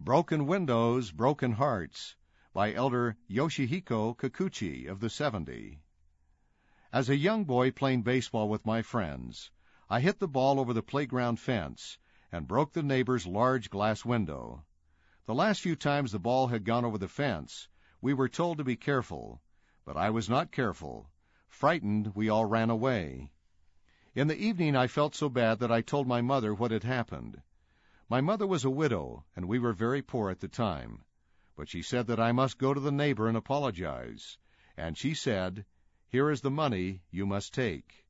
Broken Windows, Broken Hearts by Elder Yoshihiko Kikuchi of the 70. As a young boy playing baseball with my friends, I hit the ball over the playground fence and broke the neighbor's large glass window. The last few times the ball had gone over the fence, we were told to be careful, but I was not careful. Frightened, we all ran away. In the evening I felt so bad that I told my mother what had happened. My mother was a widow, and we were very poor at the time. But she said that I must go to the neighbor and apologize. And she said, "Here is the money you must take."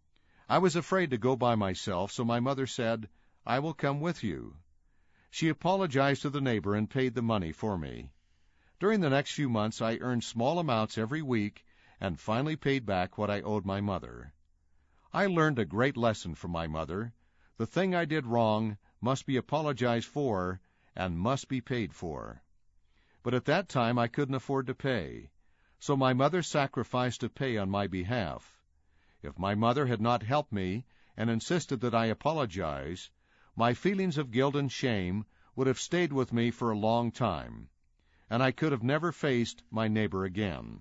I was afraid to go by myself, so my mother said, "I will come with you." She apologized to the neighbor and paid the money for me. During the next few months I earned small amounts every week and finally paid back what I owed my mother. I learned a great lesson from my mother. The thing I did wrong must be apologized for and must be paid for. But at that time I couldn't afford to pay, so my mother sacrificed to pay on my behalf. If my mother had not helped me and insisted that I apologize, my feelings of guilt and shame would have stayed with me for a long time, and I could have never faced my neighbor again.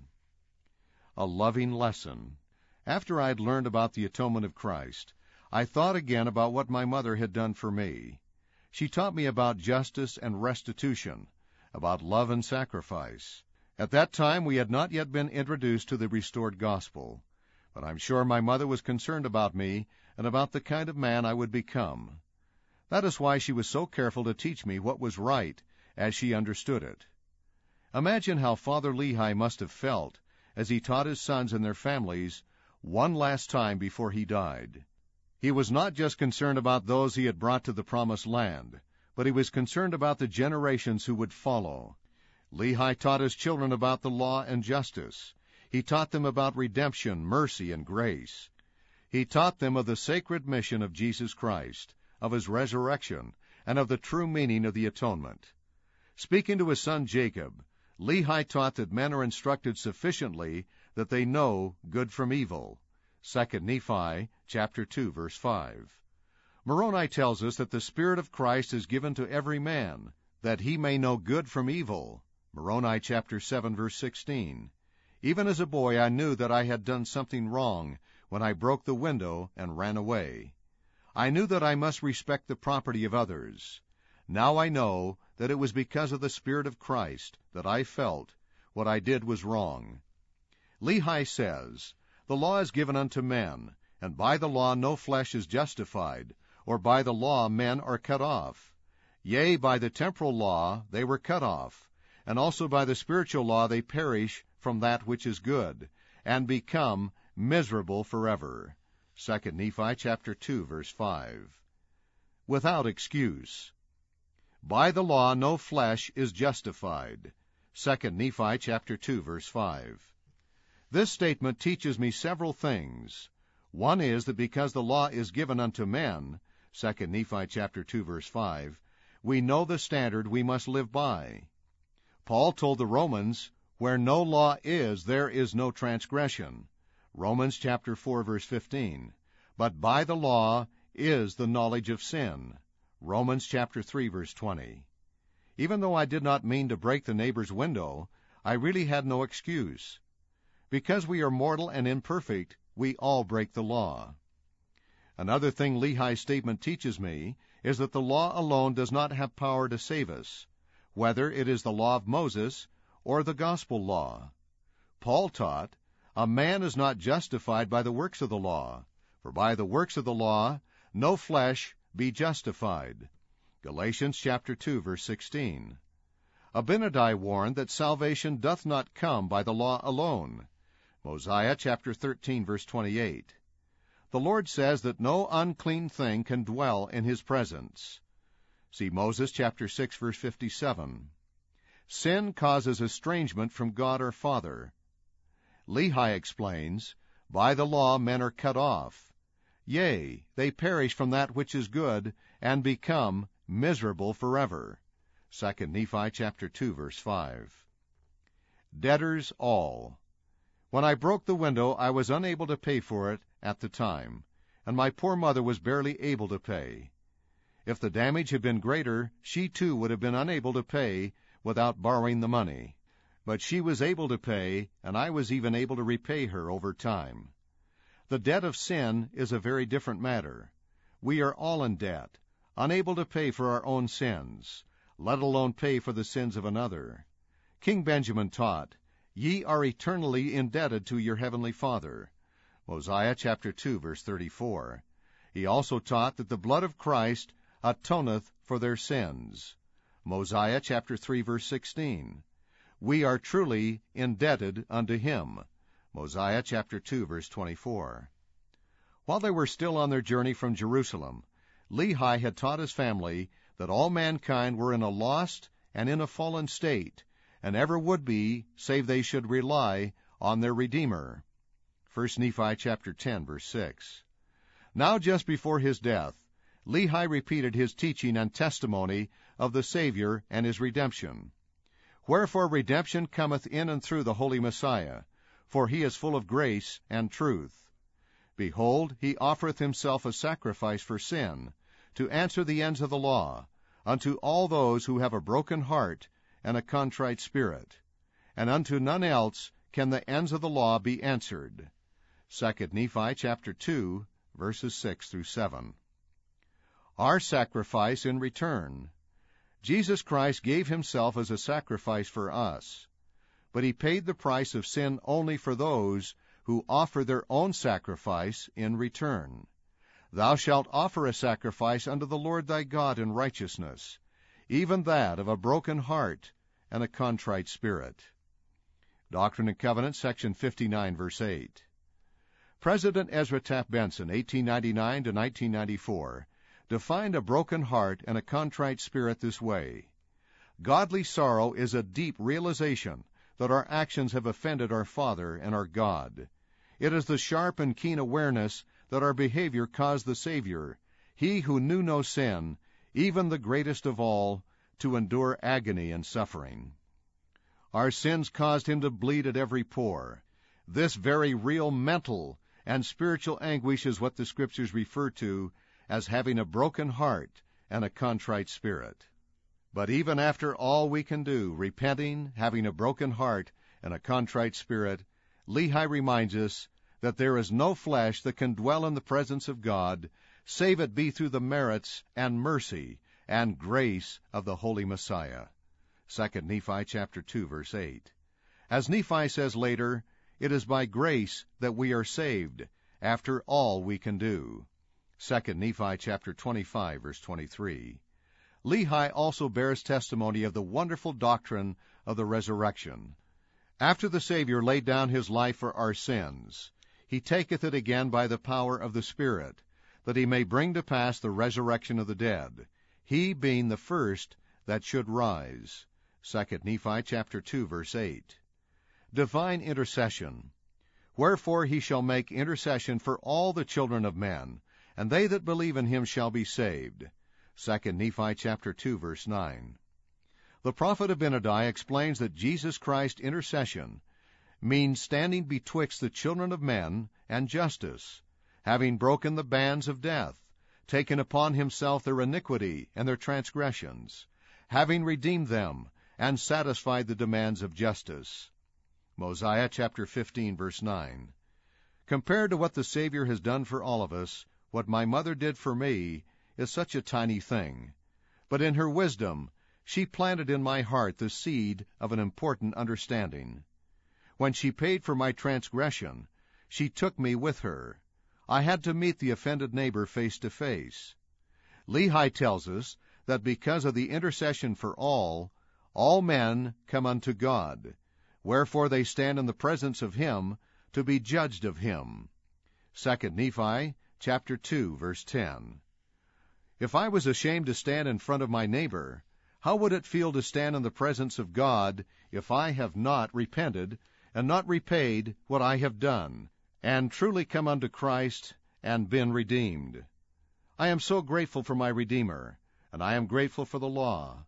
A loving lesson. After I had learned about the atonement of Christ, I thought again about what my mother had done for me. She taught me about justice and restitution, about love and sacrifice. At that time we had not yet been introduced to the restored gospel, but I'm sure my mother was concerned about me and about the kind of man I would become. That is why she was so careful to teach me what was right as she understood it. Imagine how Father Lehi must have felt as he taught his sons and their families one last time before he died. He was not just concerned about those he had brought to the promised land, but he was concerned about the generations who would follow. Lehi taught his children about the law and justice. He taught them about redemption, mercy, and grace. He taught them of the sacred mission of Jesus Christ, of his resurrection, and of the true meaning of the atonement. Speaking to his son Jacob, Lehi taught that men are instructed sufficiently that they know good from evil. 2 Nephi chapter 2, verse 5. Moroni tells us that the Spirit of Christ is given to every man, that he may know good from evil. Moroni chapter 7, verse 16. Even as a boy I knew that I had done something wrong when I broke the window and ran away. I knew that I must respect the property of others. Now I know that it was because of the Spirit of Christ that I felt what I did was wrong. Lehi says, "The law is given unto men, and by the law no flesh is justified, or by the law men are cut off. Yea, by the temporal law they were cut off, and also by the spiritual law they perish from that which is good, and become miserable forever." 2 Nephi chapter 2, verse 5. Without excuse. By the law no flesh is justified. 2 Nephi chapter 2, verse 5. This statement teaches me several things. One is that because the law is given unto men, 2 Nephi chapter 2, verse 5, we know the standard we must live by. Paul told the Romans, "Where no law is, there is no transgression." Romans chapter 4, verse 15. But by the law is the knowledge of sin. Romans chapter 3, verse 20. Even though I did not mean to break the neighbor's window, I really had no excuse. Because we are mortal and imperfect, we all break the law. Another thing Lehi's statement teaches me is that the law alone does not have power to save us, whether it is the law of Moses or the gospel law. Paul taught, "A man is not justified by the works of the law, for by the works of the law no flesh be justified." Galatians chapter 2, verse 16. Abinadi warned that salvation doth not come by the law alone. Mosiah chapter 13, verse 28. The Lord says that no unclean thing can dwell in his presence. See Moses chapter 6, verse 57. Sin causes estrangement from God our Father. Lehi explains, "By the law men are cut off. Yea, they perish from that which is good, and become miserable forever." 2 Nephi chapter 2, verse 5. Debtors all. When I broke the window, I was unable to pay for it at the time, and my poor mother was barely able to pay. If the damage had been greater, she too would have been unable to pay without borrowing the money. But she was able to pay, and I was even able to repay her over time. The debt of sin is a very different matter. We are all in debt, unable to pay for our own sins, let alone pay for the sins of another. King Benjamin taught, "Ye are eternally indebted to your heavenly Father." Mosiah chapter 2, verse 34. He also taught that the blood of Christ atoneth for their sins. Mosiah chapter 3, verse 16. We are truly indebted unto him. Mosiah chapter 2, verse 24. While they were still on their journey from Jerusalem, Lehi had taught his family that all mankind were in a lost and in a fallen state, and ever would be, save they should rely on their Redeemer. 1 Nephi chapter 10, verse 6. Now just before his death, Lehi repeated his teaching and testimony of the Savior and his redemption. Wherefore redemption cometh in and through the Holy Messiah, for he is full of grace and truth. Behold, he offereth himself a sacrifice for sin, to answer the ends of the law, unto all those who have a broken heart and a contrite spirit. And unto none else can the ends of the law be answered. 2 Nephi chapter 2, verses 6 through 7. Our sacrifice in return. Jesus Christ gave himself as a sacrifice for us, but he paid the price of sin only for those who offer their own sacrifice in return. Thou shalt offer a sacrifice unto the Lord thy God in righteousness, even that of a broken heart and a contrite spirit. Doctrine and Covenants, section 59, verse 8. President Ezra Taft Benson, 1899 to 1994, defined a broken heart and a contrite spirit this way: godly sorrow is a deep realization that our actions have offended our Father and our God. It is the sharp and keen awareness that our behavior caused the Savior, he who knew no sin, even the greatest of all, to endure agony and suffering. Our sins caused him to bleed at every pore. This very real mental and spiritual anguish is what the Scriptures refer to as having a broken heart and a contrite spirit. But even after all we can do, repenting, having a broken heart, and a contrite spirit, Lehi reminds us that there is no flesh that can dwell in the presence of God, save it be through the merits and mercy and grace of the Holy Messiah. 2 Nephi chapter 2, verse 8. As Nephi says later, it is by grace that we are saved, after all we can do. 2 Nephi chapter 25, verse 23. Lehi also bears testimony of the wonderful doctrine of the resurrection. After the Savior laid down his life for our sins, he taketh it again by the power of the Spirit, that he may bring to pass the resurrection of the dead, he being the first that should rise. 2 Nephi chapter 2, verse 8. Divine intercession. Wherefore he shall make intercession for all the children of men, and they that believe in him shall be saved. 2 Nephi chapter 2, verse 9. The prophet Abinadi explains that Jesus Christ's intercession means standing betwixt the children of men and justice, having broken the bands of death, taken upon himself their iniquity and their transgressions, having redeemed them and satisfied the demands of justice. Mosiah chapter 15, verse 9. Compared to what the Savior has done for all of us, what my mother did for me is such a tiny thing. But in her wisdom, she planted in my heart the seed of an important understanding. When she paid for my transgression, she took me with her. I had to meet the offended neighbor face to face. Lehi tells us that because of the intercession for all men come unto God. Wherefore they stand in the presence of him to be judged of him. 2 Nephi chapter 2, verse 10. If I was ashamed to stand in front of my neighbor, how would it feel to stand in the presence of God if I have not repented and not repaid what I have done, and truly come unto Christ and been redeemed? I am so grateful for my Redeemer, and I am grateful for the law.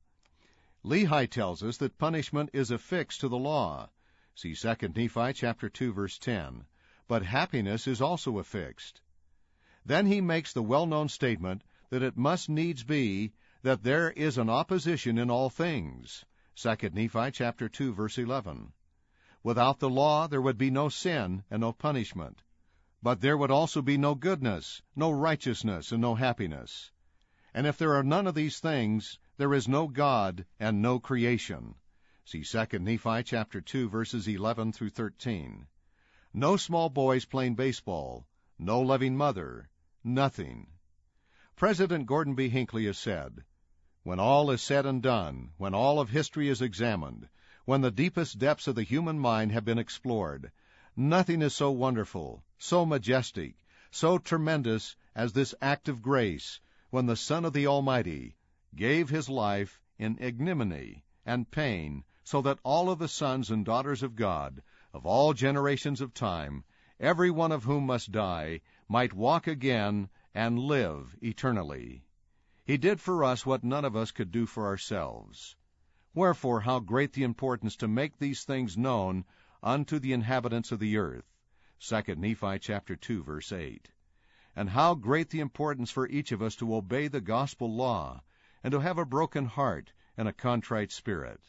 Lehi tells us that punishment is affixed to the law. See 2 Nephi chapter 2, verse 10. But happiness is also affixed. Then he makes the well-known statement that it must needs be that there is an opposition in all things. 2 Nephi chapter 2, verse 11. Without the law there would be no sin and no punishment. But there would also be no goodness, no righteousness, and no happiness. And if there are none of these things, there is no God and no creation. See 2 Nephi chapter 2, verses 11 through 13. No small boys playing baseball, no loving mother, nothing. President Gordon B. Hinckley has said, "When all is said and done, when all of history is examined, when the deepest depths of the human mind have been explored, nothing is so wonderful, so majestic, so tremendous as this act of grace, when the Son of the Almighty gave his life in ignominy and pain, so that all of the sons and daughters of God, of all generations of time, every one of whom must die, might walk again and live eternally. He did for us what none of us could do for ourselves. Wherefore how great the importance to make these things known unto the inhabitants of the earth." 2 Nephi chapter 2, verse 8. And how great the importance for each of us to obey the gospel law, and to have a broken heart and a contrite spirit.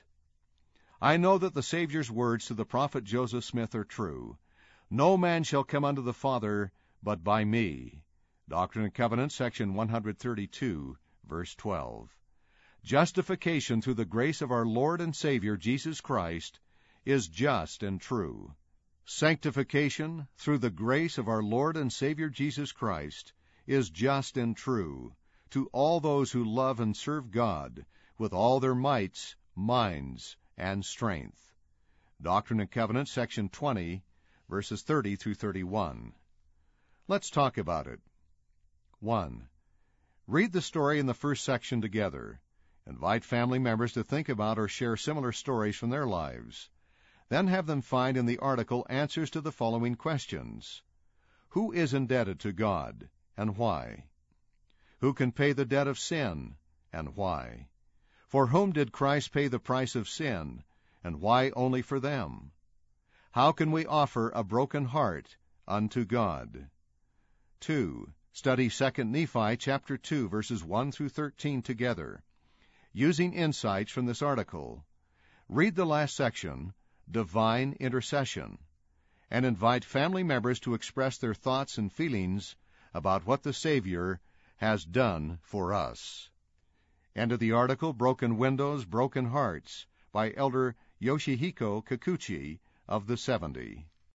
I know that the Savior's words to the prophet Joseph Smith are true. "No man shall come unto the Father but by me." Doctrine and Covenants, section 132, verse 12. Justification through the grace of our Lord and Savior Jesus Christ is just and true. Sanctification through the grace of our Lord and Savior Jesus Christ is just and true to all those who love and serve God with all their mights, minds, and strength. Doctrine and Covenants, section 20, verses 30 through 31. Let's talk about it. 1. Read the story in the first section together. Invite family members to think about or share similar stories from their lives. Then have them find in the article answers to the following questions. Who is indebted to God, and why? Who can pay the debt of sin, and why? For whom did Christ pay the price of sin, and why only for them? How can we offer a broken heart unto God? 2. Study 2 Nephi chapter 2, verses 1 through 13 together. Using insights from this article, read the last section, Divine Intercession, and invite family members to express their thoughts and feelings about what the Savior has done for us. End of the article, Broken Windows, Broken Hearts, by Elder Yoshihiko Kikuchi of the 70.